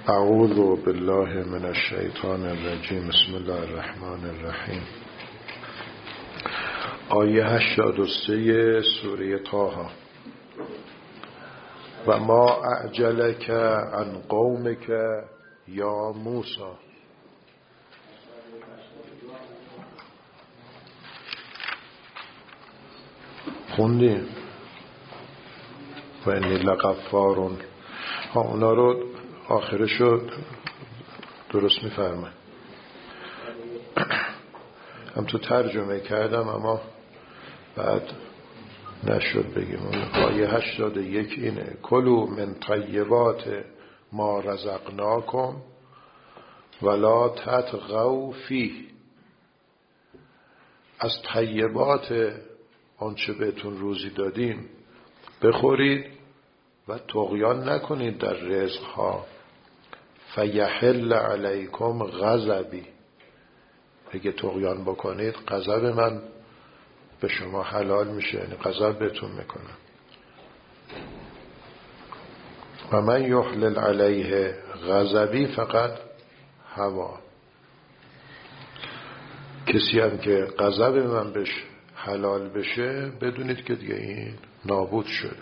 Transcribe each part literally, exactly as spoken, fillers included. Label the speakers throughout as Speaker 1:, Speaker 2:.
Speaker 1: اعوذ بالله من الشیطان الرجیم. بسم الله الرحمن الرحیم. آیه هشتاد و سه سوره طه. و ما اعجلک عن قومک یا موسی. خوندیم و انی لغفار. ها اونا رو آخرشو درست میفرمه. هم تو ترجمه کردم اما بعد نشد بگیم. آیه هشتاد و یک اینه: کلوا من طیبات ما رزقناکم ولا تطغوا فیه. از طیبات آنچه بهتون روزی دادیم بخورید و طغیان نکنید در رزق ها. فیحل علیکم غضبی. اگه طغیان بکنید غضب من به شما حلال میشه، یعنی غضب بهتون میکنم. و من یحلل علیه غضبی فقط هوا. کسی هم که غضب من بهش حلال بشه بدونید که دیگه این نابود شده.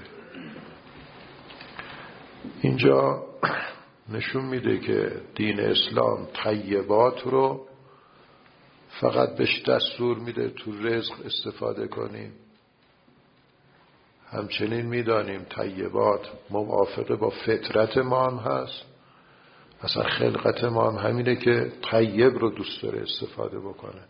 Speaker 1: اینجا نشون میده که دین اسلام طیبات رو فقط بهش دستور میده تو رزق استفاده کنیم. همچنین میدانیم طیبات موافقه با فطرت ما هم هست. اصلا خلقت ما هم همینه که طیب رو دوست داره استفاده بکنه.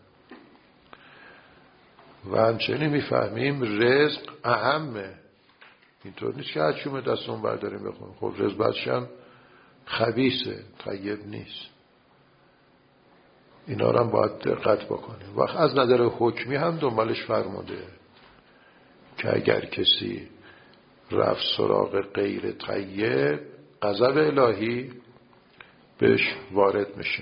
Speaker 1: و همچنین میفهمیم رزق اهمه. اینطور نیست که هرچیمه دستمون برداریم بخونیم. خب رزق بعدش هم خبیثه، طیب نیست. اینا رو هم باید دقت بکنیم. وقت از نظر حکمی هم دنبالش فرموده که اگر کسی رفت سراغ غیر طیب غضب الهی بهش وارد میشه.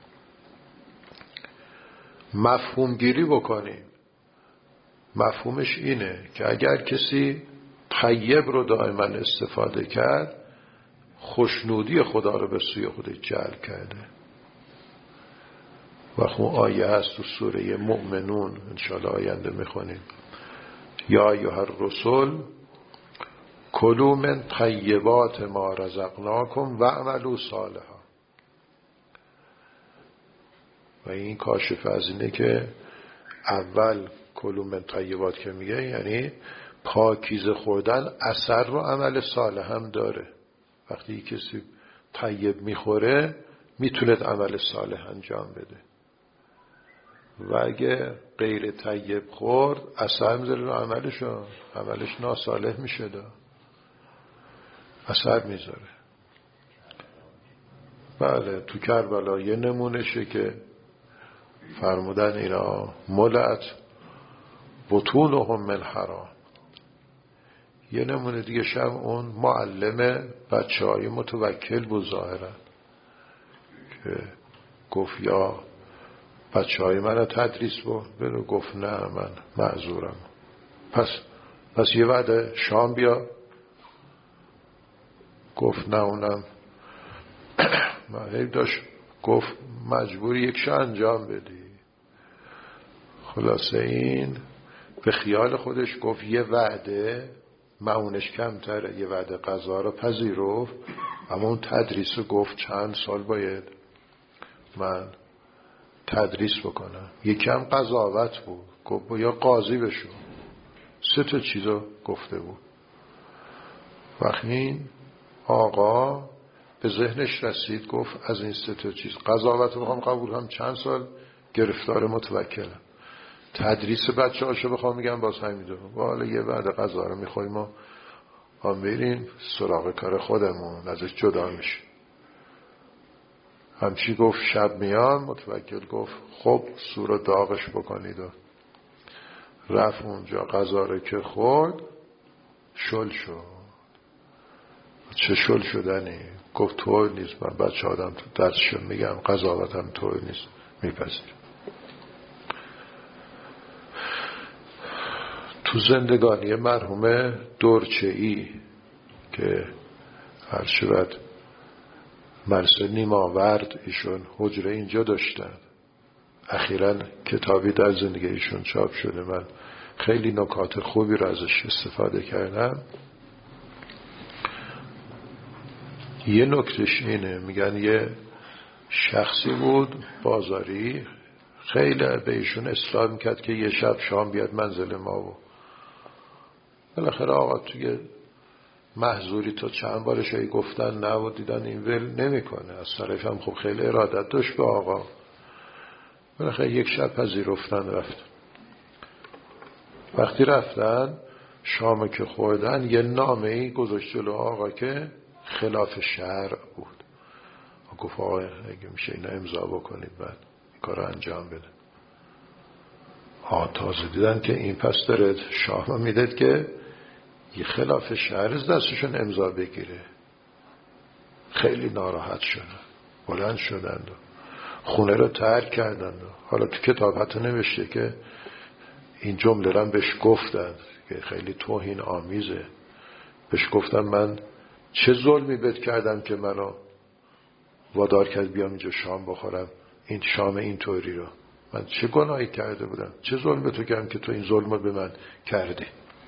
Speaker 1: مفهوم گیری بکنیم. مفهومش اینه که اگر کسی طیب رو دائما استفاده کرد خوشنودی خدا رو به سوی خودش جلب کرده. و خون آیه هست تو سوره مؤمنون، انشاءالله آینده میخونیم: یا ایها الرسل کلوا من طیبات ما رزقناکم و اعملوا صالحا. و این کاشف از اینه که اول کلوا من طیبات که میگه یعنی پاکیزه خوردن اثر رو عمل صالح هم داره. وقتی کسی طیب میخوره میتونه عمل صالح انجام بده. و اگه غیر طیب خورد اثر میذاره رو عملشو، عملش ناصالح میشه، دا اثر میذاره. بله تو کربلا یه نمونشه که فرمودن اینا ملأت بطونهم من حرام. یه نمونه دیگه شم اون معلم بچه های متوکل بود ظاهرا که گفت یا بچه های من رو تدریس بود. برو گفت نه من معذورم. پس پس یه وعده شام بیا. گفت نه اونم من داشت. گفت مجبوری یک شا انجام بدی. خلاصه این به خیال خودش گفت یه وعده معونش کمتره، یه وعده غذا رو پذیرفت، اما اون تدریس رو گفت چند سال باید من تدریس بکنم. یکی هم قضاوت بود، گفت یا قاضی بشو. سه تا چیزو گفته بود. وقتی این آقا به ذهنش رسید گفت از این سه تا چیز قضاوت رو بخوام قبول کنم چند سال گرفتار متوکلم، تدریس بچه هاشو بخوام میگم باز همین. والا یه بعد غذا رو میخوریم و هم بریم سراغ کار خودمون، ازش جدا میشه. همچی گفت شب میان. متوکل گفت خب سور داغش بکنید. و رفت اونجا غذا رو که خورد شل شد. چه شل شدنی؟ گفت طور نیست، من بچه آدم تو درسشون میگم قضاوتم طور نیست، میپذیر. تو زندگانی مرحوم دورچه‌ای که هر شود مرسه نیماورد ایشون حجره اینجا داشتن. اخیراً کتابی در زندگی ایشون چاپ شده، من خیلی نکات خوبی رو ازش استفاده کردم. یه نکتش اینه، میگن یه شخصی بود بازاری، خیلی به ایشون اصرار میکرد که یه شب شام بیاد منزل ما و بالاخره آقا توی محضوری تا چند بارش هایی گفتن نه و دیدن این ول نمیکنه. از طرف هم خب خیلی ارادت داشت به آقا. بالاخره یک شب پذیرفتن رفتن. وقتی رفتن شام که خوردن یه نامه‌ای گذاشت جلو آقا که خلاف شرع بود. گفت آقا اگه میشه اینا امضا بکنید بعد این کار رو انجام بده. آقا تازه دیدن که این پس داره شاه میدید که یه خلاف شرع از دستشون امضا بگیره. خیلی ناراحت شدن، بلند شدند و خونه رو ترک کردند. حالا تو کتاب حتی نوشته که این جمله رو بهش گفتند که خیلی توهین آمیزه. بهش گفتم من چه ظلمی بهت کردم که منو وادار کرد بیام اینجا شام بخورم، این شام اینطوری رو من چه گناهی کرده بودم، چه ظلم به تو کردم که تو این ظلم رو به من کردی.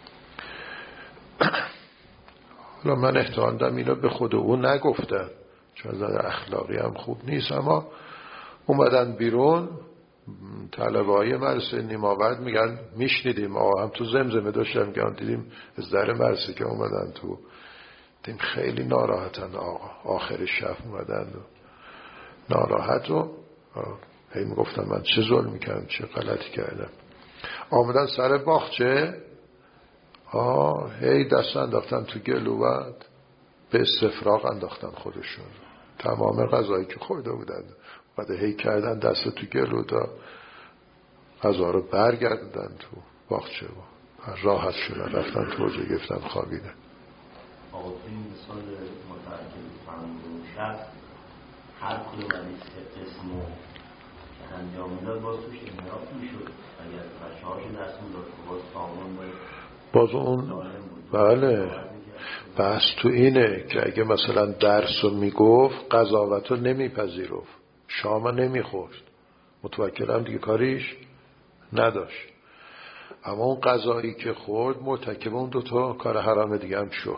Speaker 1: حالا من احتمال دارم اینو به خود او نگفتم چون از نظر اخلاقی هم خوب نیست، اما اومدن بیرون طلبه های مرسه نیماورد میگن میشنیدیم آقا هم تو زمزمه داشتم که دیدیم از در مرسه که اومدن تو، دیدیم خیلی ناراحتن آقا. آخر شب اومدن و ناراحت و هی میگفتم من چه ظلم میکردم چه غلطی کردم. آمدن سر باغچه آه هی دست انداختن تو گلو و به استفراغ انداختن خودشون تمام غذایی که خورده بودن بعد هی کردن دست تو گلو تا غذا رو برگردن تو باغچه و راحت شدن رفتن تو حجره گفتن خوابیدن.
Speaker 2: آقا تو این مثال مترکب فرمودون شب هر کدوم از این سه قسمو که انجام میداد باز توش انحراف میشد، اگر بچه هاشون دست میداد باز سامان باز
Speaker 1: باز اون بله بحث تو اینه که اگه مثلا درس رو میگفت قضاوت رو نمیپذیرفت، شام نمیخورد، متوکلم دیگه کاریش نداشت، اما اون غذایی که خورد مرتکب اون دوتا کار حرام دیگه هم شد.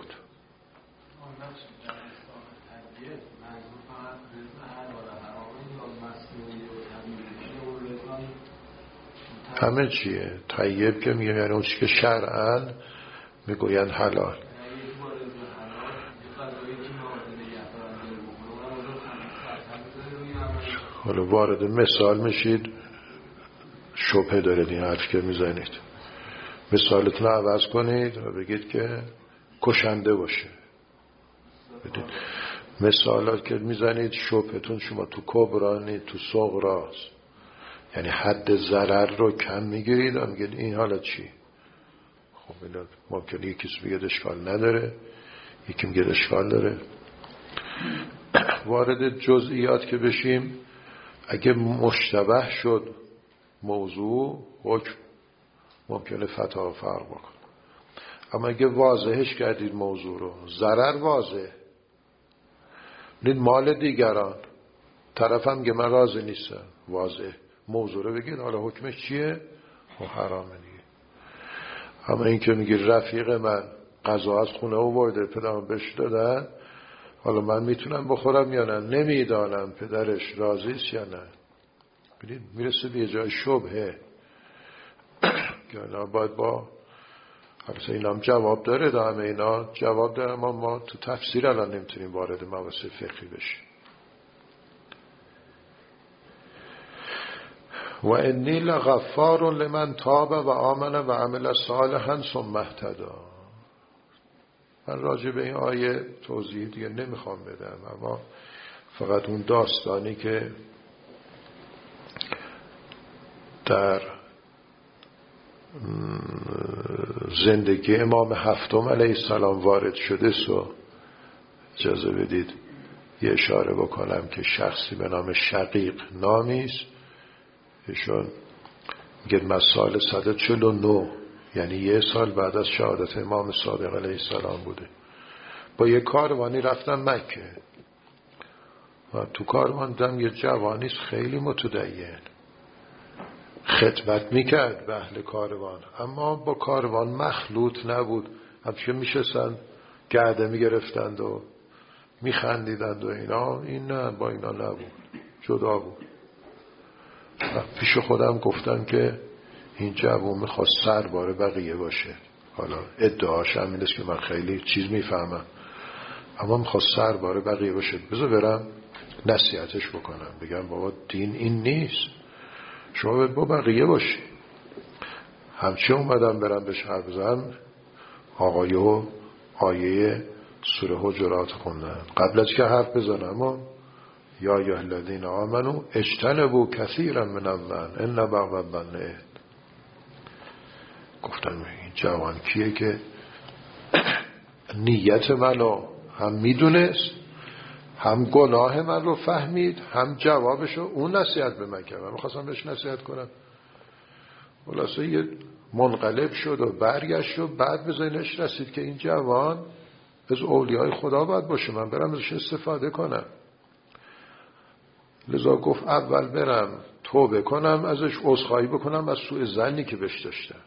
Speaker 1: همه چیه طیب که میگم یعنی اون چی که شرعاً میگوین حلال. حالا وارد مثال میشید شبهه دارید این حرف که میزنید، مثالتون عوض کنید و بگید که کشنده باشه. بدید مثالات که میزنید شبهتون شما تو کبرانی تو صغراست، یعنی حد ضرر رو کم میگیرید و میگید این حالا چی؟ خب اینا ممکنه یکی بگه اشکال نداره، یکی میگه اشکال داره. وارد جزئیات که بشیم اگه مشتبه شد موضوع حکم ممکنه فتح و فرق بکن، اما اگه واضحش کردید موضوع رو ضرر واضح نید مال دیگران طرف هم که من راضی نیستم واضح موضوع رو بگید حالا حکمش چیه و حرامه دیگه. اما این که میگی رفیق من غذا از خونه آورده پدرم بهش دادن حالا من میتونم بخورم یا نه نمیدانم پدرش راضیست یا نه، ببینید میرسه به جای شبهه که اینا باید با البته اینا هم جواب داره دا همه اینا جواب داره، اما ما تو تفسیر الان نمیتونیم وارد مباحث فقهی بشیم. و انی لغفار لمن تاب و آمن و عمل صالحا ثم اهتدی. من راجع به این آیه توضیح دیگه نمیخوام بدم، اما فقط اون داستانی که در زندگی امام هفتم علیه السلام وارد شده سو اجازه بدید یه اشاره بکنم که شخصی به نام شقیق نامیست، ایشون میگه من سال صد و چهل و نه یعنی یه سال بعد از شهادت امام صادق علیه السلام بوده، با یه کاروانی رفتن مکه. و تو کاروان دیدم یه جوانیست خیلی متدین، خدمت میکرد به اهل کاروان، اما با کاروان مخلوط نبود. همچه میشستن گرده میگرفتند و میخندیدند و اینا، این نه، با اینا نبود، جدا بود. و پیش خودم گفتم که این جوان میخواست سربار بقیه باشه. حالا ادعاش هم این است که من خیلی چیز میفهمم، اما میخواست سربار بقیه باشه. بذار برم نصیحتش بکنم، بگم بابا دین این نیست، شما با بقیه باشی. همچه اومدم برم بهش حرف بزنم، آقایو آیه سوره حجرات خوندن قبل از که حرف بزنم، اما یا ایها الذین آمنوا اجتنبوا کثیرا من الظن ان بعض الظن اثم. گفتم این جوان کیه که نیت منو هم میدونست، هم گناه من رو فهمید، هم جوابشو اون نصیحت به من کرد. من میخواستم بهش نصیحت کنم، خلاصه یه منقلب شد و برگشت و بعد به ذهنش رسید که این جوان از اولیای خدا باید باشه، من برم ازش استفاده کنم. لذا گفت اول برم توبه کنم ازش، عذرخواهی بکنم از سوء ظنی که بهش داشتم،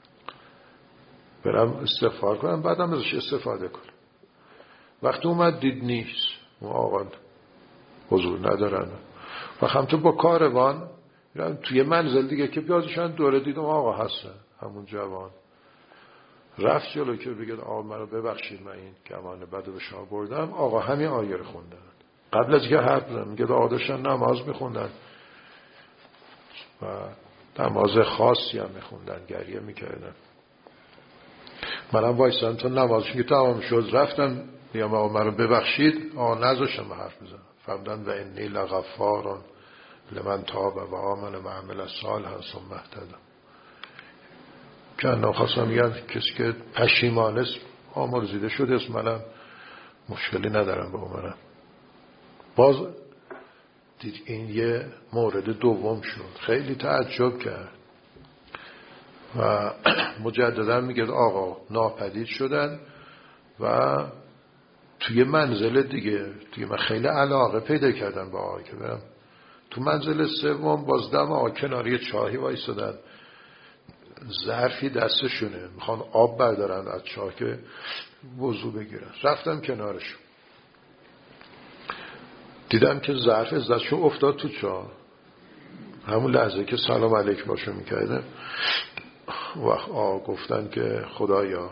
Speaker 1: برم استغفار کنم، بعدم ازش استفاده کنم. وقتی اومد دید نیست، اون آقا حضور ندارن. و هم تو با کاروان توی منزل دیگه که بیازشان دوره دیدم آقا هستن، همون جوان رفت جلو که بگید آقا منو ببخشید من این گمان بدو به شما بردم. آقا همین آیه رو خوندن قبل از که حرف بزنم، میگه آقا داشتن نماز میخوندن و نماز خاصی هم میخوندن، گریه میکردن. منم وایسان تا نمازشون که تمام شد رفتم میگم آقا منو ببخشید، آقا نذاشتم حرف بزنم. فهمدن و انی لغفار لمن تاب و آمن و عمل صالحا ثم اهتدی. که انا خواستم میگن کسی که پشیمان است آمرزیده شده است، منم مشکلی ندارم با منم. باز دید این یه مورد دوم شد، خیلی تعجب کرد و مجددا میگه آقا ناپدید شدن و توی منزل دیگه دیگه من خیلی علاقه پیدا کردم با آقا که برم تو منزل سوم. باز دم آقا کناری چاهی وایسادن، ظرفی دستشونه میخوان آب بردارن از چاه که وضو بگیرن. رفتم کنارشون، دیدم که ظرف از دستشون افتاد تو چاه. همون لحظه که سلام علیک باشو میکردم و آقا گفتن که خدایا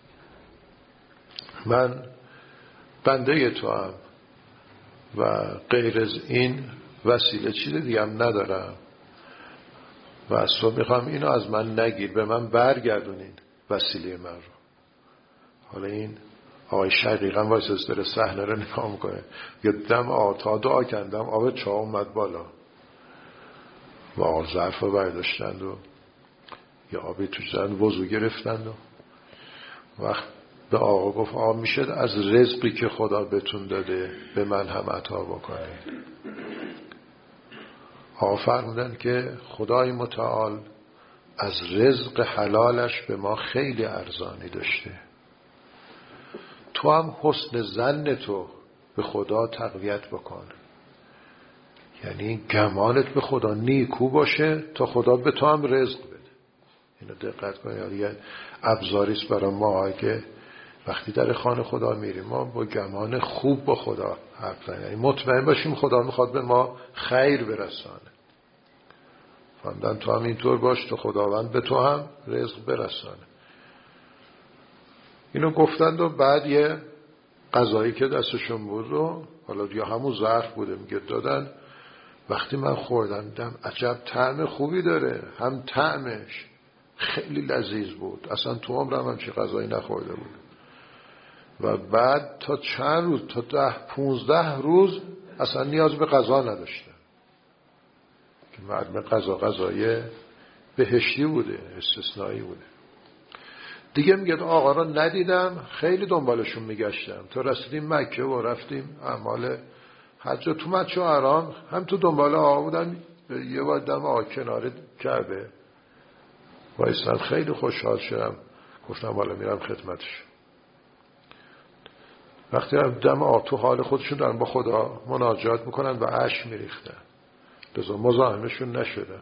Speaker 1: من بنده تو هم و غیر از این وسیله چیز دیگه هم ندارم و از تو میخوام اینو از من نگیر، به من برگردونین وسیله من رو. حالا این آقای شقیقا واسه داره صحنه رو نگاه میکنه، یه دم آتا دعا کردم آب چاه اومد بالا و آقا ظرف رو برداشتند و یه آبی توش زدن وضو گرفتند و وقت به آقا گفت آقا میشه از رزقی که خدا بهتون داده به من هم عطا بکنید. آقا فرمودن که خدای متعال از رزق حلالش به ما خیلی ارزانی داشته، تو هم حسن ظن تو به خدا تقویت بکن، یعنی گمانت به خدا نیکو باشه تا خدا به تو هم رزق بده. اینو دقت کن، یعنی ابزاریست برای ما که وقتی در خانه خدا میریم ما با گمان خوب با خدا حرف بزنیم، یعنی مطمئن باشیم خدا میخواد به ما خیر برسانه. فهمدن تو هم اینطور باش تا خداوند به تو هم رزق برسانه. اینو گفتند و بعد یه غذایی که دستشون بود و حالا یا همون ظرف بوده میگه دادن. وقتی من خوردم دیدم عجب طعم خوبی داره، هم طعمش خیلی لذیذ بود، اصلا تو عمرم هم چه غذایی نخورده بود. و بعد تا چند روز تا ده پونزده روز اصلا نیاز به غذا نداشتم که معلومه غذا غذای بهشتی بوده، استثنایی بوده. دیگه میگه آقا را ندیدم، خیلی دنبالشون میگشتم تا رسیدیم مکه و رفتیم اعمال حج. تو مکه و حرام هم تو دنبال آقا بودن، یه بار دم آقا کنار کعبه وایسادم، خیلی خوشحال شدم، گفتم حالا میرم خدمتش. وقتی دم آتو حال خودشون دارن با خدا مناجات میکنن و اشک میریختن، لذا مزاحمشون نشده.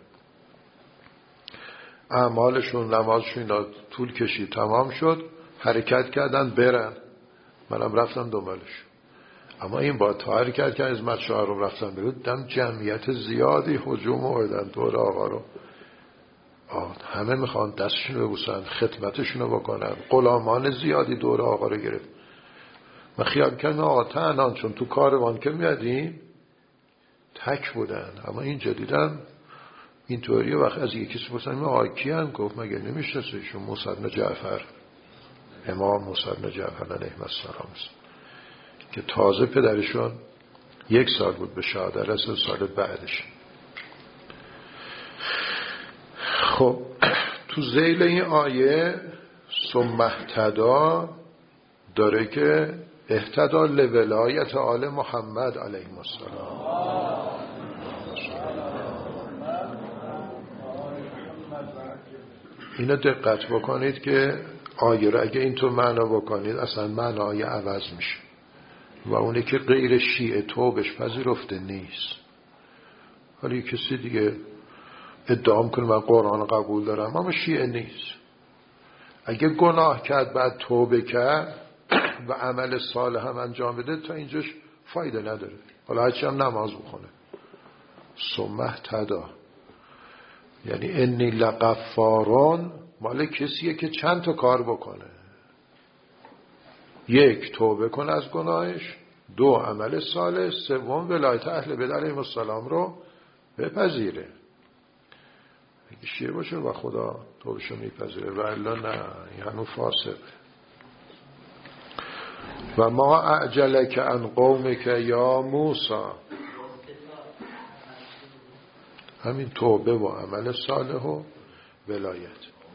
Speaker 1: اعمالشون، نمازشون اینا طول کشید، تمام شد، حرکت کردن برن، منم رفتم دنبالش. اما این با تا حرکت کردن از مدشاهرم رفتن برون، دم جمعیت زیادی هجوم آوردن دور آقا رو. همه میخوان دستشون رو ببوسن، خدمتشون رو بکنن، غلامان زیادی دور آقا رو گرفت. من خیال کردم آقا تنان، چون تو کاروان که میادیم تک بودن، اما اینجا دیدم اینطوری. وقت از یکی کسی پرسیدم آقا کیان؟ گفت مگه نمیشناسه ایشون موسی بن جعفر، امام موسی بن جعفر علیه السلام که تازه پدرشون یک سال بود به شهادت رسید، سال بعدش. خب تو ذیل این آیه ثم اهتدی داره که اهتدا لولایت آل محمد علیه السلام. اینو دقت بکنید که آیه رو اگه اینطور معنا بکنید اصلا معنای عوض میشه و اونه که غیر شیعه توبش پذیرفته نیست. حالا یک کسی دیگه ادعا کنه من قرآن قبول دارم اما شیعه نیست، اگه گناه کرد بعد توبه کرد و عمل صالح هم انجام بده تا اینجاش فایده نداره، حالا هرچی هم نماز بخونه. ثم اهتدی یعنی انی لغفارون مال کسیه که چند تا کار بکنه، یک توبه کنه از گناهش، دو عمل صالح، سوم ولایت اهل بیت علیهم السلام رو بپذیره. اگه شیعه باشه و خدا توبهشو میپذیره و الا نه یعنی فاسق. و ما اعجلک عن قومک یا موسی، همین توبه و عمل صالح و ولایت.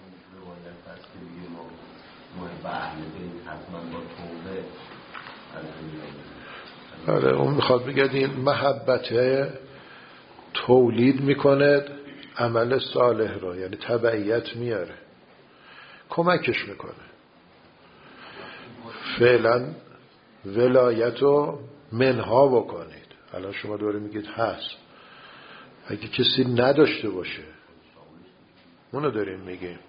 Speaker 1: آره اون میخواد بگه این محبت تولید میکنه عمل صالح رو، یعنی تبعیت میاره، کمکش میکنه. فعلا ولایت رو منها بکنید. الان شما دوره میگید هست، اگه کسی نداشته باشه اونو داریم میگیم.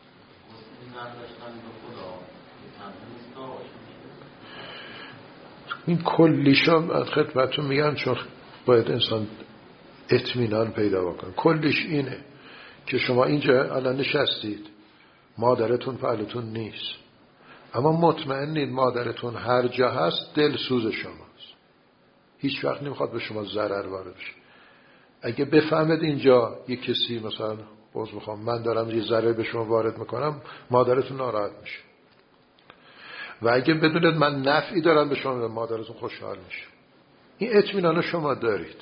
Speaker 1: این کلیشا خدمتتون میگم چون باید انسان اطمینان پیدا بکنه. کلیش اینه که شما اینجا الان نشستید، مادرتون پهلتون نیست، اما مطمئنید مادرتون هر جا هست دلسوز شماست، هیچ وقت نمیخواد به شما ضرر وارد بشه. اگه بفهمید اینجا یک کسی مثلا باز میخوام من دارم یه ضرر به شما وارد میکنم، مادرتون ناراحت میشه. و اگه بدونید من نفعی دارم به شما، مادرتون خوشحال میشه. این اطمینان شما دارید.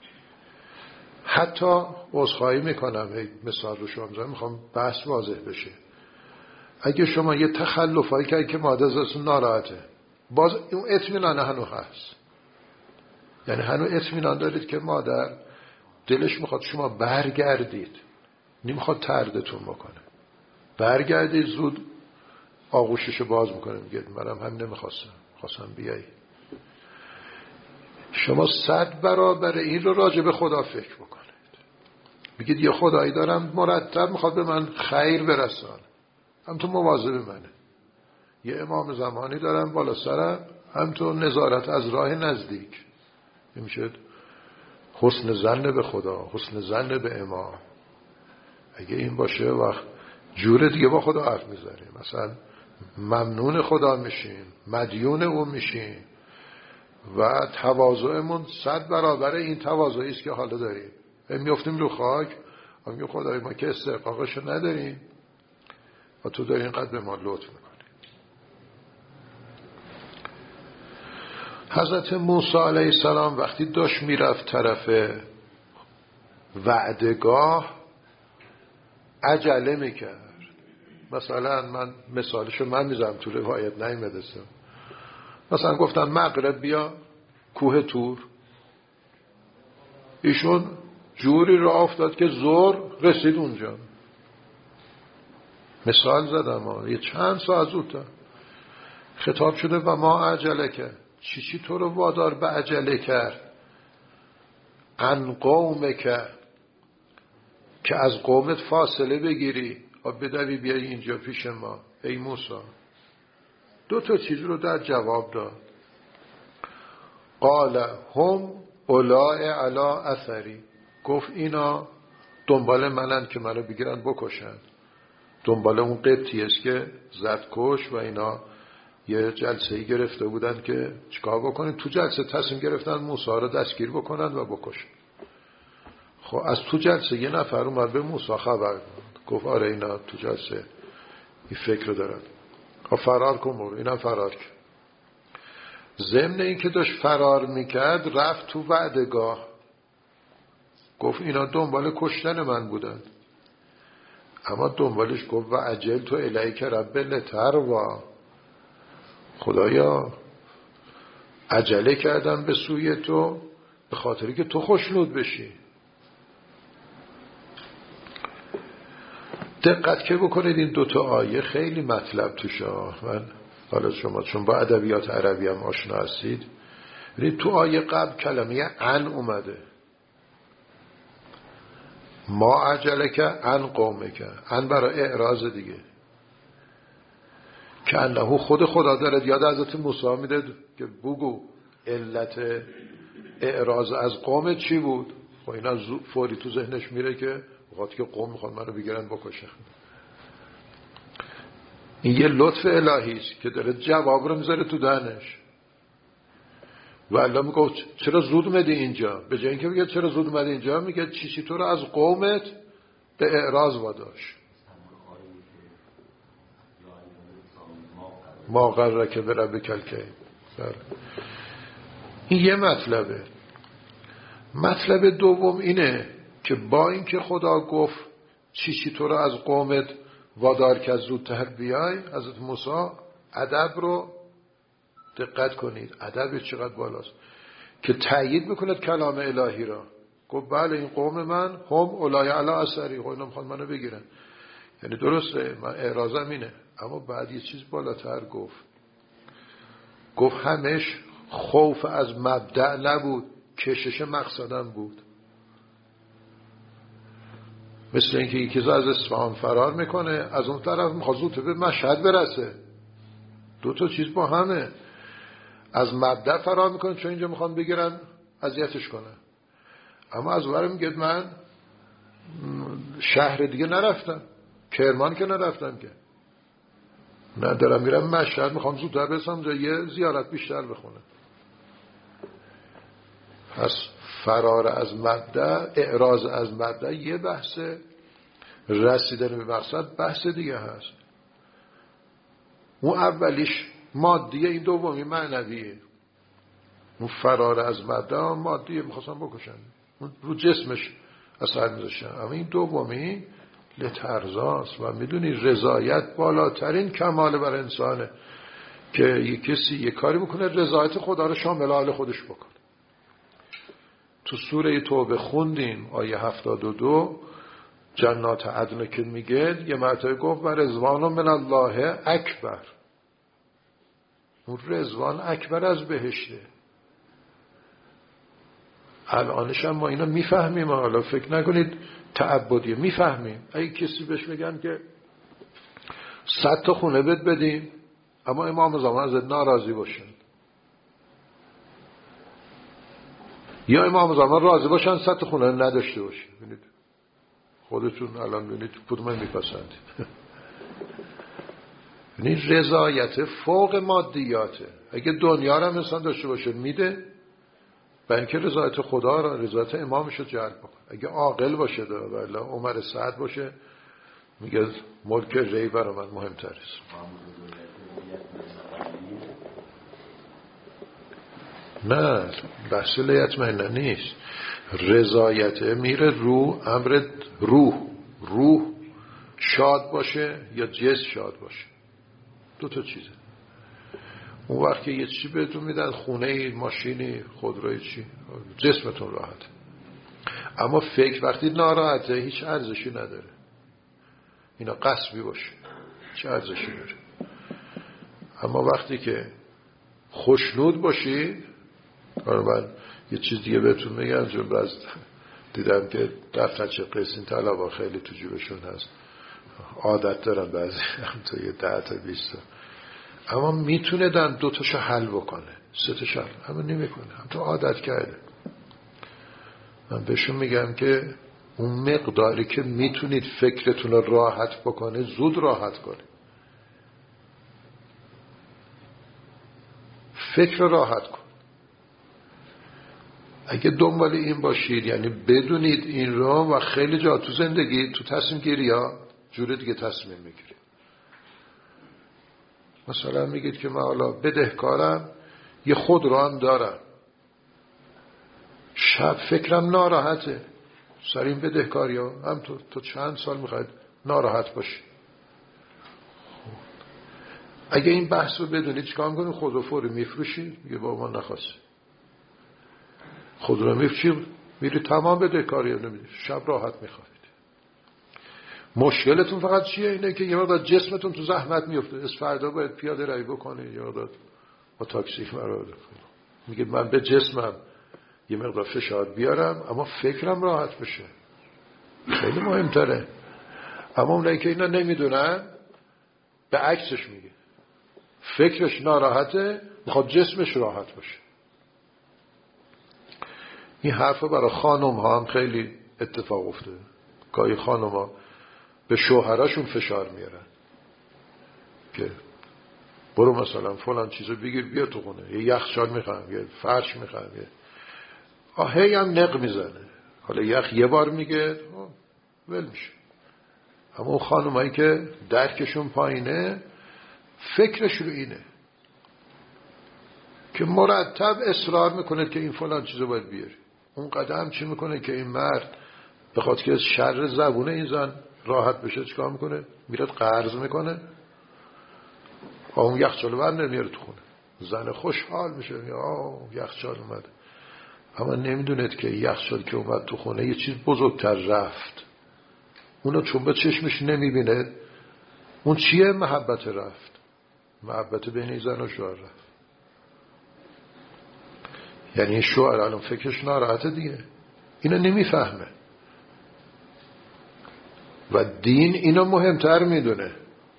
Speaker 1: حتی عذرخواهی میکنم مثال رو شما میذارم، میخوام بحث واضح بشه. اگه شما یه تخلفایی کردید که مادرتون ناراحته، باز اون اطمینان هنوز هست، یعنی هنوز اطمینان دارید که مادر دلش میخواد شما برگردید، نمیخواد تردتون بکنه، برگردید زود آغوششو باز میکنه، میگه منم هم نمیخواستم، خواستم بیایی. شما صد برابر این رو راجع به خدا فکر بکنید. میگید یه خدایی دارم مرتب میخواد به من خیر برسان، هم تو مواظب منه. یه امام زمانی دارم بالا سرم، هم تو نظارت از راه نزدیک. نمیشه حسن ظن به خدا، حسن ظن به امام. اگه این باشه وقت جور دیگه با خدا حرف میزنیم، مثلا ممنون خدا میشیم، مدیون اون میشیم و تواضعمون صد برابر این تواضعی است که حالا داریم. میافتیم رو خاک، میگیم خدای ما که استحقاقش نداریم و تو داری اینقدر به ما لطف میکنی. حضرت موسی علیه السلام وقتی داشت میرفت طرف وعدگاه عجله میکرد. مثلا من مثالشو من میزنم تو روایت نیامده‌ست، مثلا گفتن مغرب بیا کوه تور، ایشون جوری راه افتاد که ظهر رسید اونجا. مثال زدم ها، یه چند ساعت زودتر. خطاب شده و ما عجله کرد، چی چی تو رو وادار به عجله کرد؟ عن قومه کرد که از قومت فاصله بگیری و بدوی بیایی اینجا پیش ما. ای موسی دو تا چیز رو در جواب داد. قال هم اولاء علی اثری، گفت اینا دنبال منن که منو بگیرن بکشن. دنبال اون قبطی است که زد کش و اینا یه جلسه‌ای گرفته بودن که چیکار بکنن. تو جلسه تصمیم گرفتن موسی رو دستگیر بکنن و بکشن. خب از تو جلسه یه نفر اومد به موسی خبر داد، گفت آره اینا تو جلسه این فکر رو دارن، خب فرار کن. برو. اینم فرار کرد. ضمن این که داشت فرار میکرد رفت تو وعدگاه، گفت اینا دنبال کشتن من بودن، اما دنبالش گفت و عجل تو الیک رب لتروا، خدایا عجله کردم به سوی تو به خاطری که تو خوشنود بشی. دقت که بکنید این دوتا آیه خیلی مطلب توشه. من حالا شما چون با ادبیات عربی هم آشنا هستید، ببینید تو آیه قبل کلمه عن اومده، ما عجله که عن قومه که عن برای اعراض دیگه، که انه خود خدا دارد یاد حضرت موسی میده که بگو علت اعراض از قوم چی بود. خب اینا فوری تو ذهنش میره که وقتی که قوم میخوان منو بگیرن بکشن. این یه لطف الهی است که داره جواب رو میذاره تو دهنش. و الله میگه چرا زود اومدی اینجا؟ به جای اینکه بگه چرا زود اومدی اینجا، میگه چی چی تو رو از قومت به اعراض واداشت. ما غرک بربک الکریم. این یه مطلبه. مطلب دوم اینه که با اینکه خدا گفت چی چی تو رو از قومت وادار که زودتر بیای، حضرت موسی ادب رو دقت کنید، ادب چقدر بالاست که تأیید بکند کلام الهی را. گفت بله این قوم من هم اولای علی اثری، اینا میخوان منو بگیرن. یعنی درسته من اعراضم اینه، اما بعد یه چیز بالاتر گفت. گفت همش خوف از مبدأ نبود، کشش مقصدم بود. مثل اینکه یکی از اصفهان فرار میکنه، از اون طرف میخواد زود به مشهد برسه. دو تا چیز با همه. از مبدأ فرار میکنه چون اینجا میخوان بگیرن اذیتش کنن، اما از اون میگه من شهر دیگه نرفتم، کرمان که نرفتم که، نه دارم میرم مشهد، میخوام زودتر برسم جا یه زیارت بیشتر بخونم. پس فرار از مبدأ، اعراض از مبدأ یه بحثه، رسیدن به مقصد بحث دیگه هست. اون اولیش مادیه، این دومی معنویه. اون فرار از مبدأ مادیه، میخواستم بکشن، رو جسمش اثر میذاشتن، اما این دومی لترزاست. و میدونی رضایت بالاترین کمال بر انسانه که یک کسی یک کاری بکنه رضایت خدا رو شامل حال خودش بکنه. تو سوره توبه خوندیم آیه هفتاد و دو جنات عدن که میگه یه مرتبه گفت و رضوان من الله اکبر. اون رضوان اکبر از بهشته. الانش هم ما اینا میفهمیم، حالا فکر نکنید تعبدیه، میفهمیم. اگه کسی بهش میگن که صد تا خونه بد بدیم اما امام زمان ازت ناراضی باشن، یا امام زمان راضی باشن صد تا خونه نداشته باشن، ببینید خودتون الان ببینید کدوم میپسندید. یعنی رضایت فوق مادیاته. اگه دنیا رو هم انسان داشته باشه میده، و اینکه رضایت خدا را، رضایت امامش رو جلب بکنه. اگه عاقل باشه ده، ولی عمر سعد باشه میگه ملک ری برای من مهمتر است. نه بحث لیطمئن نیست. رضایت میره رو امر روح، روح شاد باشه یا جسم شاد باشه، دو تا چیزه. اون وقت که یه چی بهتون میدن، خونه، ماشینی، خودروی، چی، جسمتون راحت، اما فکر وقتی ناراحته هیچ ارزشی نداره. اینا غصبی باشه چه ارزشی داره. اما وقتی که خوشنود باشید، من یه چیز دیگه بهتون میگم، چون باز دیدم که دفترچه قسین طلبا خیلی تو جیبشون هست، عادت دارن بعضی هم تو یه ده تا بیست تا، اما میتونه دن دو تاشو حل بکنه، سه تاشو حل، اما نمیکنه، هم تو عادت کرده. من بهشون میگم که اون مقداری که میتونید فکرتون رو راحت بکنه زود راحت کنید، فکر رو راحت کن. اگه دنبال این باشید، یعنی بدونید این رو، و خیلی جا تو زندگی تو تصمیم گیری ها جوری دیگه تصمیم میگیرید. مثلا میگید که من حالا بدهکارم، یه خود رو هم دارم، شب فکرم ناراحته سر این بدهکاری ها، هم تو, تو چند سال میخواید ناراحت باشی. اگه این بحث رو بدونید چیکار میکنید؟ خود رو فوری میفروشید، میگه بابا من نخواست، خود رو میفروشید، میری تمام بدهکاری ها نمیدید، شب راحت میخواید. مشکلتون فقط چیه؟ اینه که یه مقدار جسمتون تو زحمت میفته، از فردا باید پیاده روی بکنید، یه مقدار با تاکسی مرا میگه من به جسمم یه مقدار فشار بیارم اما فکرم راحت بشه، خیلی مهمتره. اما اونایی که اینا نمیدونن به عکسش میگه، فکرش ناراحته میخواد جسمش راحت باشه. این حرفا برای خانم ها هم خیلی اتفاق افتاده. گاهی خانم ها به شوهراشون فشار میارن که برو مثلا فلان چیزو بگیر بیا تو خونه، یه یخچال میخوام، یه فرش میخوام، یه آهی هم نق میزنه. حالا یخ یه بار میگه ول میشه. اما اون خانمایی که درکشون پایینه، فکرش رو اینه که مرتب اصرار میکنه که این فلان چیزو باید بیاری. اون قدم چی میکنه که این مرد بخواد که شر زبونه این زن راحت بشه، چیکار میکنه؟ میراد قرض میکنه، اون یخچال بر نمیاره تو خونه. زن خوشحال میشه، میگه آه یخچال اومده. اما نمیدونید که یخچال که اومد تو خونه یه چیز بزرگتر رفت. اونو چون به چشمش نمیبینه، اون چیه؟ محبت رفت، محبت بین زن و شوهر رفت. یعنی شوهر الان فکرش ناراحته دیگه، اینو نمیفهمه و دین اینو مهمتر میدونه.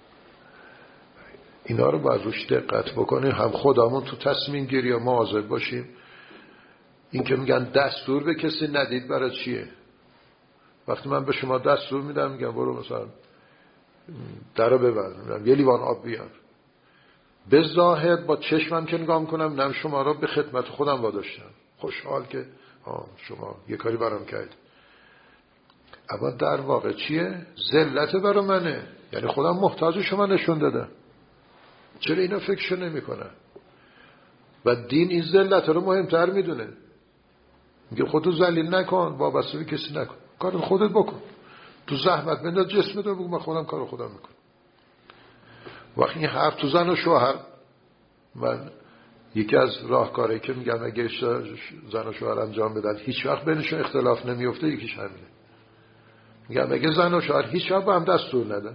Speaker 1: اینا رو باید روش دقت بکنیم، هم خودمون تو تصمیم گیری مواظب باشیم. این که میگن دستور به کسی ندید برای چیه؟ وقتی من به شما دستور میدم میگم برو مثلا درو ببند، میگم یه لیوان آب بیار، به ظاهر با چشمم که نگاه میکنم نم شما را به خدمت خودم واداشتم، خوشحال که آه شما یه کاری برام کرد. اما در واقع چیه؟ ذلت برای منه، یعنی خودم محتاج شما نشون دادم. چرا اینا فکرشو نمیکنن؟ و دین این ذلت رو مهمتر میدونه. میگه خودتو ذلیل نکن، وابسته به کسی نکن، کار خودت بکن، تو زحمت بنداز جسمت رو، بگو من خودم کار خودم میکنم. وقتی این حرف تو زن و شوهر، من یکی از راهکارهایی که میگم اگه زن و شوهر انجام بدن هیچ وقت بینشون اختلاف نمیفته، یکیش همینه. میگم اگه زن و شوهر هیچ وقت با هم دستور ندن،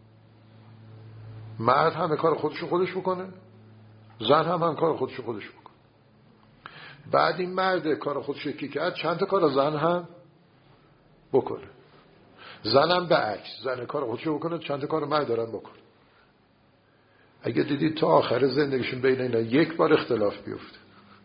Speaker 1: مرد همه کار خودشو خودش بکنه، زن هم هم کار خودشو خودش بکنه. بعد این مرد کار خودشو یکی کرد، چند تا کار زن هم بکنه. زن هم به عکس، زن کار خودشو بکنه، چند تا کار مرد دارن بکنه. اگه دیدید تا آخر زندگیشون بین اینا یک بار اختلاف بیفته،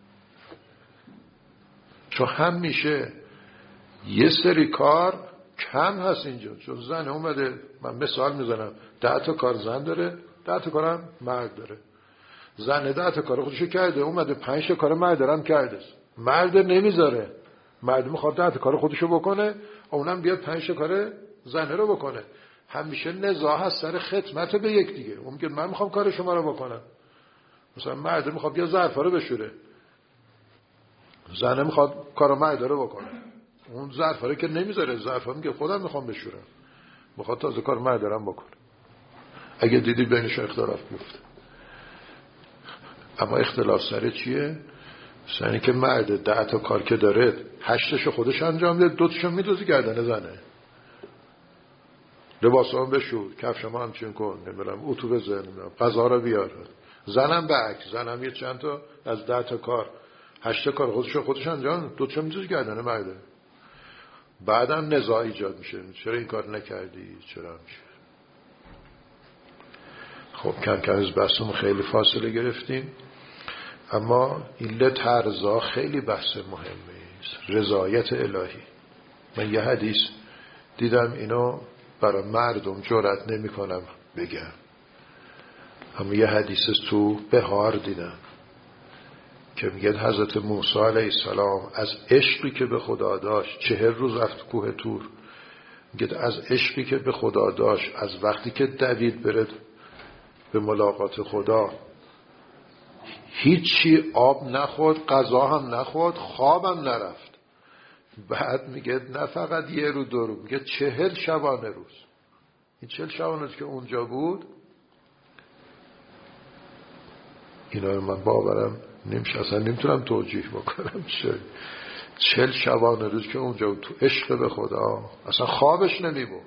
Speaker 1: چون هم میشه یه سری کار کم هست اینجا، چون زن اومده، من مثال میزنم، ده تا کار زن داره، ده تا کارم مرد داره. زن ده تا کار خودشو کرده، اومده پنج تا کار مرد دارم کرده، مرد نمیذاره، مرد میخواد ده تا کار خودشو بکنه، اونم بیاد پنج تا کار زنه رو بکنه. همیشه نزاع هست سر خدمت به یک دیگه. اون میگه من میخوام کار شما رو بکنم، مثلا مرد میخواد بیا ظرفا رو بشوره، زنه میخواد کار مرد رو بکنه، اون ظرفا رو که نمیذاره، ظرفا میگه خودم میخوام بشورم، میخواد تازه کار مرد دارم بکنه. اگه دیدی بینش اختلاف بیفته. اما اختلاف سر چیه؟ سر که مرد ده تا کار که داره هشتشو خودش انجام میده، دو تاشو میدوزه گردن زنه. لباسام بشور، کفشما همچین کن، نمیدونم اتو بزن، نمیدونم غذا رو بیار، زنم به عکس، زنم یه چند تا از ده تا کار هشت تا کار خودش خودش انجام، دو تا میذاره گردن مرده. بعدم نزاع ایجاد میشه، چرا این کار نکردی، چرا میشه. خب کم کم از بحثمون خیلی فاصله گرفتیم، اما علت هر رضا خیلی بحث مهمی است، رضایت الهی. من یه حدیث دیدم، اینو برای مردم جرئت نمی کنم بگم، اما یه حدیث تو بهار دیدم که میگه حضرت موسی علیه السلام از عشقی که به خدا داشت، چهل روز رفت کوه طور، میگه از عشقی که به خدا داشت، از وقتی که دوید برد به ملاقات خدا، هیچی آب نخورد، غذا هم نخورد، خوابم نرفت. بعد میگه نه فقط یه رو دو رو، میگه چهل شبانه روز. این چهل شبانه روز که اونجا بود، اینا رو من باورم نمیشه، اصلا نمیتونم توجیه بکنم. چهل شبانه روز که اونجا بود تو عشق به خدا، اصلا خوابش نمیبود.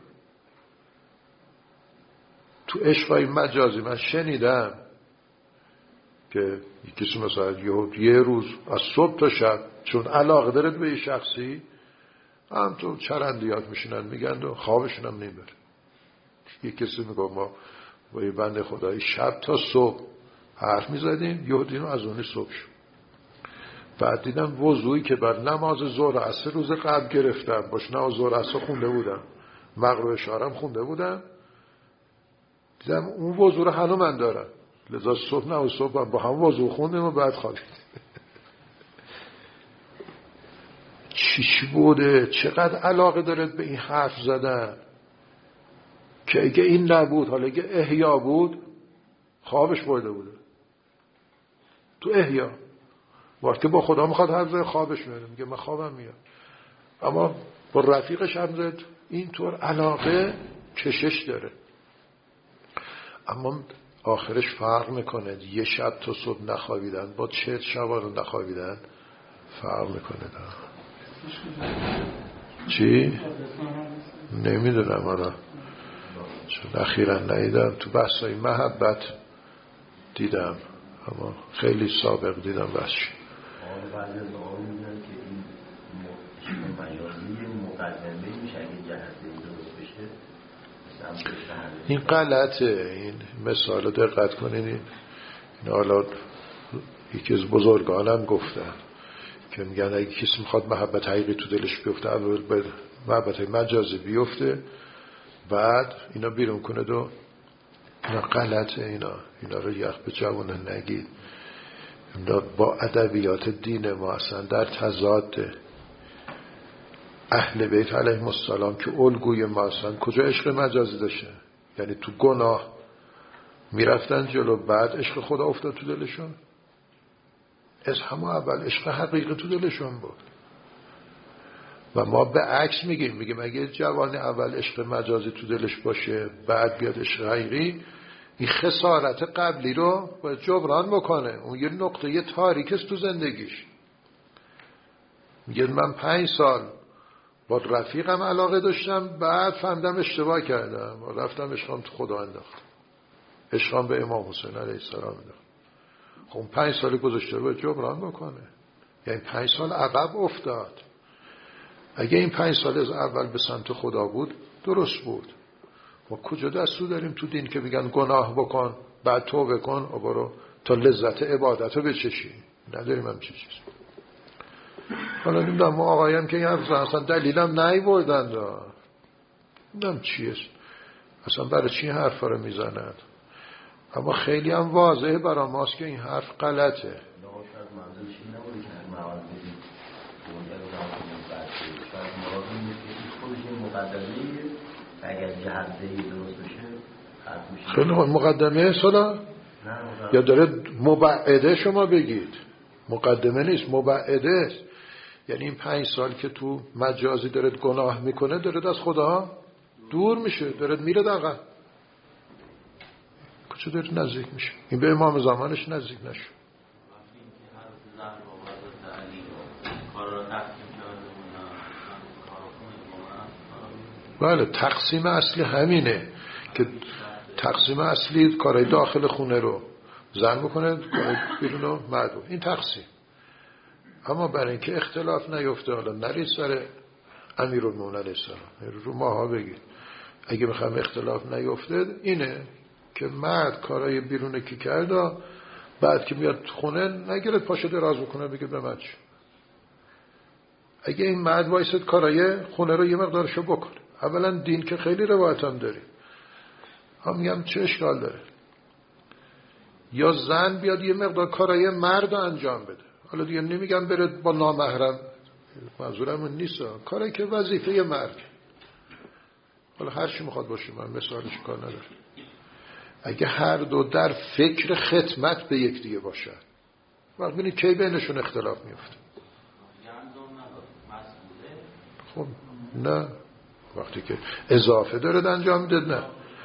Speaker 1: تو عشقای مجازی من شنیدم که یکی مثلا یه روز از صبح تا شب چون علاقه دارد به یه شخصی، هم تو چرندیات میشینن میگن و خوابشون هم نمیبره. یه کسی میگه ما با یه بنده خدایی شب تا صبح حرف میزدیم، یه دینو از اونی صبح شد. بعد دیدم وضوعی که بر نماز ظهر عصر روز قبل گرفتم، باش نماز ظهر عصر خونده بودم، مغرب اشارم خونده بودم، دیدم اون وضوع رو هنو من دارم، لذا صبح نه و صبح با هم وضوع خوندیم و بعد خوابید. چیش بوده، چقدر علاقه دارد به این حرف زدن که اگه این نبود، حالا اگه احیا بود خوابش برده بوده. تو احیا وقتی با خدا میخواد حرف زده خوابش میاد، میگه من خوابم میاد. اما با رفیقش هم زد اینطور علاقه کشش داره، اما آخرش فرق میکنه. یه شب تا صبح نخوابیدن با چه شبانو نخوابیدن فرق میکنه. چی؟ نمیدونم آره، چون اخیرا ندیدم. تو بحثای محبت دیدم، اما خیلی سابق دیدم بحثی.
Speaker 2: بعضی از آقا میگن که این مجازی مقدمه میشه اگه جهته درست بشه.
Speaker 1: این غلطه. این مثال دقت کنین. این حالا یکی از بزرگانم گفتن که میگن اگه کسی میخواد محبت حقیقی تو دلش بیفته، اول به محبت مجازی بیفته، بعد اینا بیرون کنه. دو اینا غلطه. اینا اینا رو یخ به جوانه نگید. اینا با ادبیات دین ما اصلا در تضاده. اهل بیت علیهم السلام که الگوی ما اصلا کجا عشق مجازی داشته؟ یعنی تو گناه میرفتن جلو، بعد عشق خدا افتاد تو دلشون. از همه اول عشق حقیقی تو دلشون بود. و ما به عکس میگیم، میگیم اگه جوانی اول عشق مجازی تو دلش باشه، بعد بیاد عشق حقیقی، این خسارت قبلی رو باید جبران بکنه. اون یه نقطه یه تاریکست تو زندگیش. میگه من پنج سال با رفیقم علاقه داشتم، بعد فهمیدم اشتباه کردم و رفتم عشقم تو خدا انداختم، عشقم به امام حسین علیه السلام انداختم. خب اون پنج سال گذشته رو جبران بکنه. یعنی پنج سال عقب افتاد. اگه این پنج سال از اول به سمت خدا بود درست بود. ما کجا دستور داریم تو دین که بگن گناه بکن بعد توبه کن و برو تا لذت عبادت رو بچشی؟ نداریم هم چه چیز. حالا نمیدونم ما آقایم که این حرف اصلا دلیلم نهی بردن دا نمیدونم چیست اصلا، برای چی این حرف رو میزند. اما خیلی هم واضحه برای ماست که این حرف غلطه.
Speaker 2: اگر جهده درست بشه
Speaker 1: خیلی مقدمه صدا یا داره مبعده شما بگید، مقدمه نیست مبعده است. یعنی این پنج سال که تو مجازی دارد گناه میکنه، دارد از خدا دور میشه، دارد میره دقیقا کجا دارد نزدیک میشه. این به امام زمانش نزدیک نشد. بله تقسیم اصلی همینه که تقسیم اصلی کارهای داخل خونه رو زن بکنه بیرون مرد. این تقسیم. اما برای اینکه اختلاف نیفته، حالا نرید سر امیرالمومنین علیه السلام، رو ماها بگید اگه بخوام اختلاف نیفته اینه که مرد کارای بیرونه که کرده، بعد که میاد خونه نگیرد پاشو دراز بکنه بگه به من چی. اگه این مرد وایسد کارای خونه رو یه مقدارشو بکنه، اولا دین که خیلی روایت هم داریم، هم میگم چه اشکال داره یا زن بیاد یه مقدار کارای مرد رو انجام بده. حالا دیگه نمیگم بره با نامحرم، منظورم اون نیست، کاری که وظیفه مرد، حالا هر چی میخواد باشه، من مثالش کار نداره. اگه هر دو در فکر خدمت به یک دیگه باشن، وقت ببینید کی بینشون اختلاف میفته. خب نه، وقتی که اضافه داره انجام میده نه.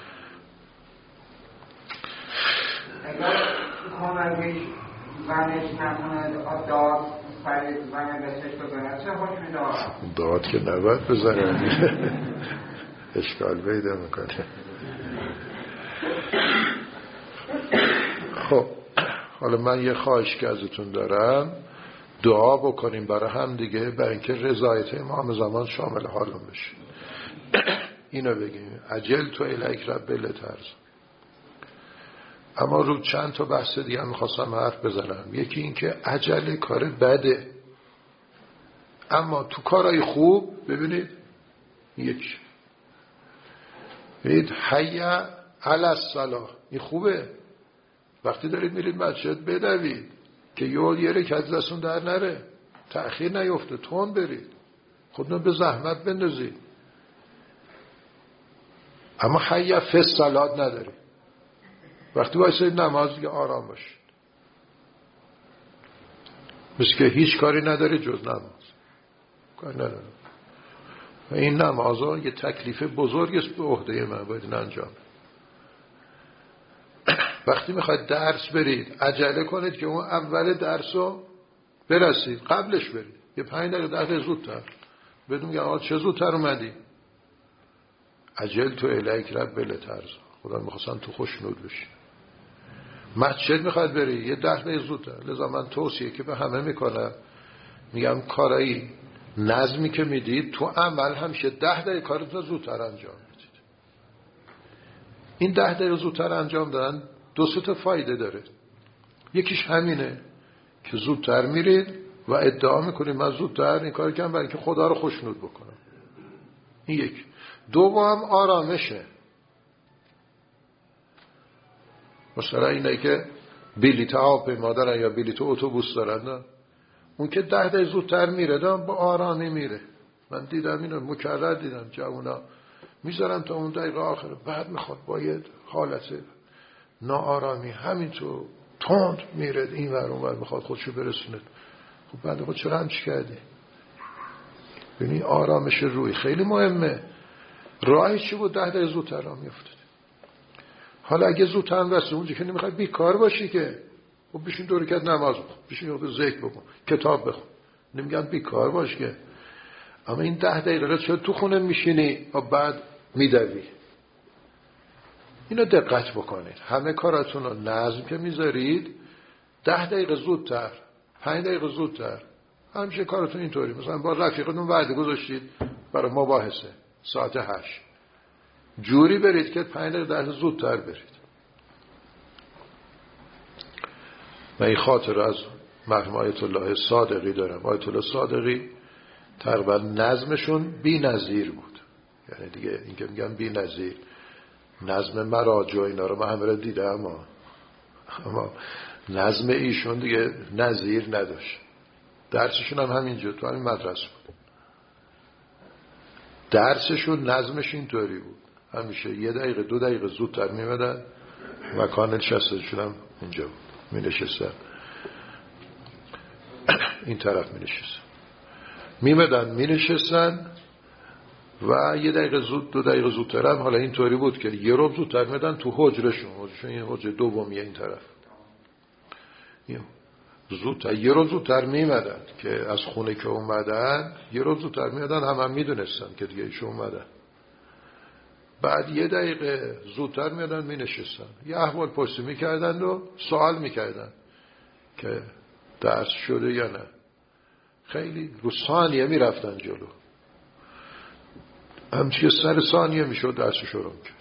Speaker 3: اگر کمکش زنش نکنه داد سر زن بسش بزنه چه حکمی داره؟
Speaker 1: داد که نباید بزنه، اشکال پیدا میکنه. خب حالا من یه خواهش که ازتون دارم، دعا بکنیم برای هم دیگه، برای اینکه رضایت امام زمان شامل حالون بشه. اینو بگیم عجل تو الیک رب لترضی. اما رو چند تا بحث دیگه هم میخواستم حرف بزنم. یکی این که عجله کار بده، اما تو کارهای خوب ببینید یک ببینید حی علی الصلاة، این خوبه. وقتی دارید میرید مسجد بدوید که یول یه رکعت دستون در نره، تأخیر نیفته، تون برید، خودتون به زحمت بندازید. اما حی فی الصلاة ندارید. وقتی وایسید نماز دیگه آرام باشید، مثل که هیچ کاری نداری جز نماز، کاری نداره. و این نمازها یه تکلیف بزرگی است به عهده من، باید این انجام. وقتی میخواید درس برید عجله کنید که اون اول درس رو برسید، قبلش برید یه پنج دقیقه ده دقیقه زودتر. بدون میگم آقا چه زودتر اومدی؟ عجل تو الیک رب لترضی، خدا میخواستن تو خوشنود بشی. مسجد میخواد بری یه ده دقیقه زودتر. لذا من توصیه که به همه میکنم، میگم کارایی نظمی که میدید تو عمل همیشه ده دقیقه کارتون زودتر انجام بدید. این ده دقیقه زودتر انجام دادن دو سه تا فایده داره. یکیش همینه که زودتر میرید و ادعا میکنید من زودتر این کار کردم برای اینکه خدا رو خوشنود بکنم. این یک. دوم آرامشه. مثلا اینه که بلیط هواپیما دارن یا بلیط اتوبوس دارن، اون که ده دقیقه زودتر میره با آرامی میره. من دیدم اینو مکرر دیدم، جوونا میذارن تا اون دقیقه آخر، بعد میخواد باید حالت ناآرامی همینطور تند میره این ور اون ور، میخواد خودشو برسونه. خب بعد خود چرا همچی کردی؟ ببینی آرامش روی خیلی مهمه. راهی چی بود؟ ده دقیقه زودتر راه میافتاد. حالا اگه زودتر برسی اونجا که نمیخواد بیکار باشی که، خب بشین دو رکعت نماز بخون، بشین به ذکر بکن، کتاب بخون، نمیگن بیکار باش که. اما این ده دقیقه رو چرا تو خونه میشینی و بعد میدوی؟ اینو دقت بکنید. همه کاراتون رو نظم که میذارید ده دقیقه زودتر، پنج دقیقه زودتر، همیشه کاراتون اینطوری. مثلا با رفیقتون وعده گذاشتید برای مباحثه ساعت هشت، جوری برید که پنج دقیقه ده زودتر برید. من این خاطر از مرحوم آیت الله صادقی دارم. آیت الله صادقی تقریبا نظمشون بی نظیر بود. یعنی دیگه این که میگم بی نظیر، نظم مراجع اینا رو من همه دیدم، اما اما نظم ایشون دیگه نظیر نداشت. درسشون هم همینجور تو همین مدرسه بود. درسشون نظمش اینطوری بود، همیشه یه دقیقه دو دقیقه زودتر میمدن، مکان نشستشون هم اینجا بود، می نشستن این طرف می نشستن، می مدن می نشستن و یه دقیقه زود دو دقیقه زودتر هم حالا اینطوری بود که یه رو زودتر میدن تو حجرشون. حجرشون این حجر دومیه این طرف، زودتر یه رو زودتر میمدن که از خونه که اومدن یه رو زودتر میمدن. هم هم میدونستن که دیگه ایشون اومدن. بعد یه دقیقه زودتر میادن می نشستن، یه احوال پرسی میکردن و سوال میکردن که درس شده یا نه. خیلی رو ثانیه میرفتن جلو، همچی سر ثانیه میشد درس شروع میکرد.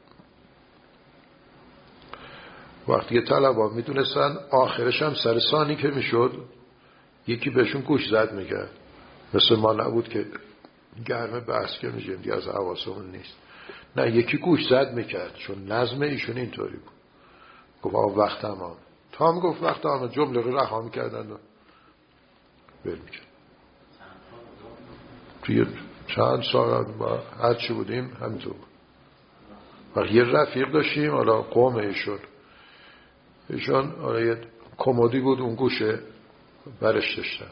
Speaker 1: وقتی که طلبا میدونستن آخرش هم سر ثانی که میشد یکی بهشون گوش زد میکرد، مثل ما نبود که گرمه بحث که میشیم دیگه از حواسمون نیست، نه یکی گوش زد میکرد، چون نظم ایشون اینطوری بود. گفت آقا وقت تمام، تا هم گفت وقت تمام، جمله رو رها میکردن و بر میکرد. توی چند سال با هر چی بودیم همینطور. وقتی یه رفیق داشتیم، حالا قوم ایشون ایشون حالا یه کمدی بود اون گوشه برش داشتن،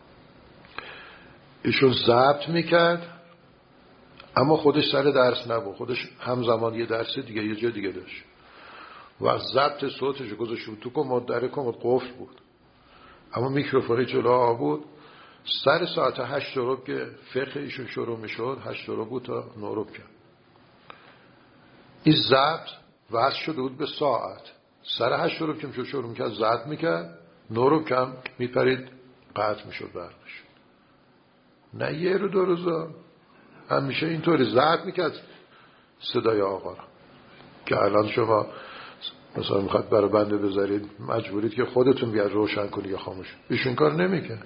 Speaker 1: ایشون ضبط میکرد اما خودش سر درس نبود، خودش همزمان یه درس دیگه یه جا دیگه داشت و ضبط صوتش گذاشت تو کمد، در کمد قفل بود اما میکروفون جلو بود. سر ساعت هشت روب که فقه ایشون شروع میشد، هشت روب بود تا نه روب کرد. این ضبط وصل شده بود به ساعت. سر هشت روب که میشد شروع میکرد ضبط میکرد، نه روب کم میپرید قطع میشد برقش. نه یه رو دو روزا همیشه اینطوری ضبط میکرد صدای آقا را که الان شما مثلا میخواد برای بنده بذارید مجبورید که خودتون بیاد روشن کنی یا خاموش. ایشون کار نمیکرد.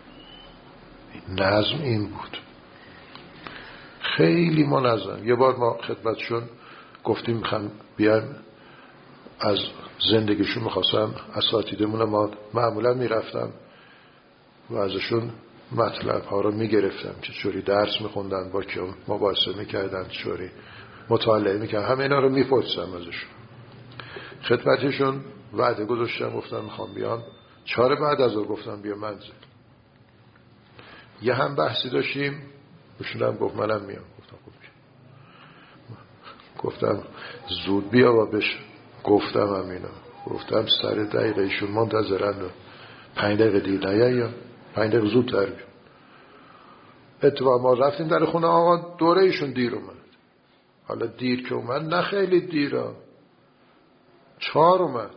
Speaker 1: نظم این بود، خیلی منظم. یه بار ما خدمتشون گفتیم میخوام بیان از زندگیشون میخواستم اساتیدمون، ما معمولا میرفتم و ازشون مطلب ها رو میگرفتم که چوری درس میخوندن، با که مباحثه میکردن، چوری مطالعه میکردن، همه اینا رو میپرسم ازشون. خدمتشون وعده گذاشتم، گفتم میخوام بیام چهار بعد از اون گفتم بیا منزل. یه هم بحثی داشتیم، بشونم گفت منم میام. گفتم خب گفتم زود بیا و بش گفتم هم اینا. گفتم سر دقیقه ایشون منتظرن و پنج دقیقه دیر نیا یا پنج دقیقه زود تر بیم. اتفاق ما رفتیم در خونه آقا، دوره ایشون دیر اومد. حالا دیر که اومد نه خیلی دیره، چهار اومد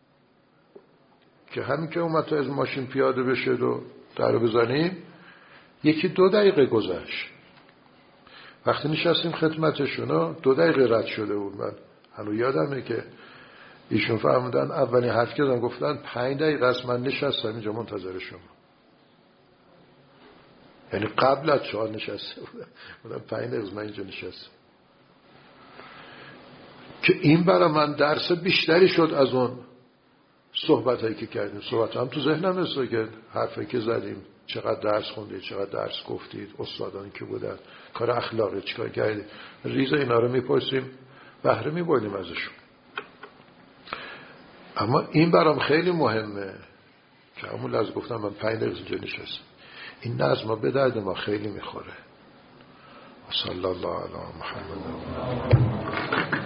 Speaker 1: که همین که اومد تا از ماشین پیاده بشه و در رو بزنیم یکی دو دقیقه گذشت. وقتی نشستیم خدمتشون دو دقیقه رد شده بود. من هنوز یادمه که ایشون فهمیدن اولین حرف که زدن گفتن پنج دقیقه است من نشستم اینجا منتظر شما. یعنی قبل از چهار نشسته بودم، پنج دقیقه من اینجا نشستم. که این برای من درس بیشتری شد از اون صحبت هایی که کردیم. صحبت هم تو ذهنم هست که حرفی که زدیم، چقدر درس خوندید، چقدر درس گفتید، استادانی که بودن، کار اخلاقی چیکار کردید، ریز اینا رو میپرسیم، بهره میبردیم ازشون. اما این برام خیلی مهمه که همون لحظه گفتم من پنج دقیقه اینجا نشستم. این نظم به درد ما خیلی میخوره. صلی الله علی محمد.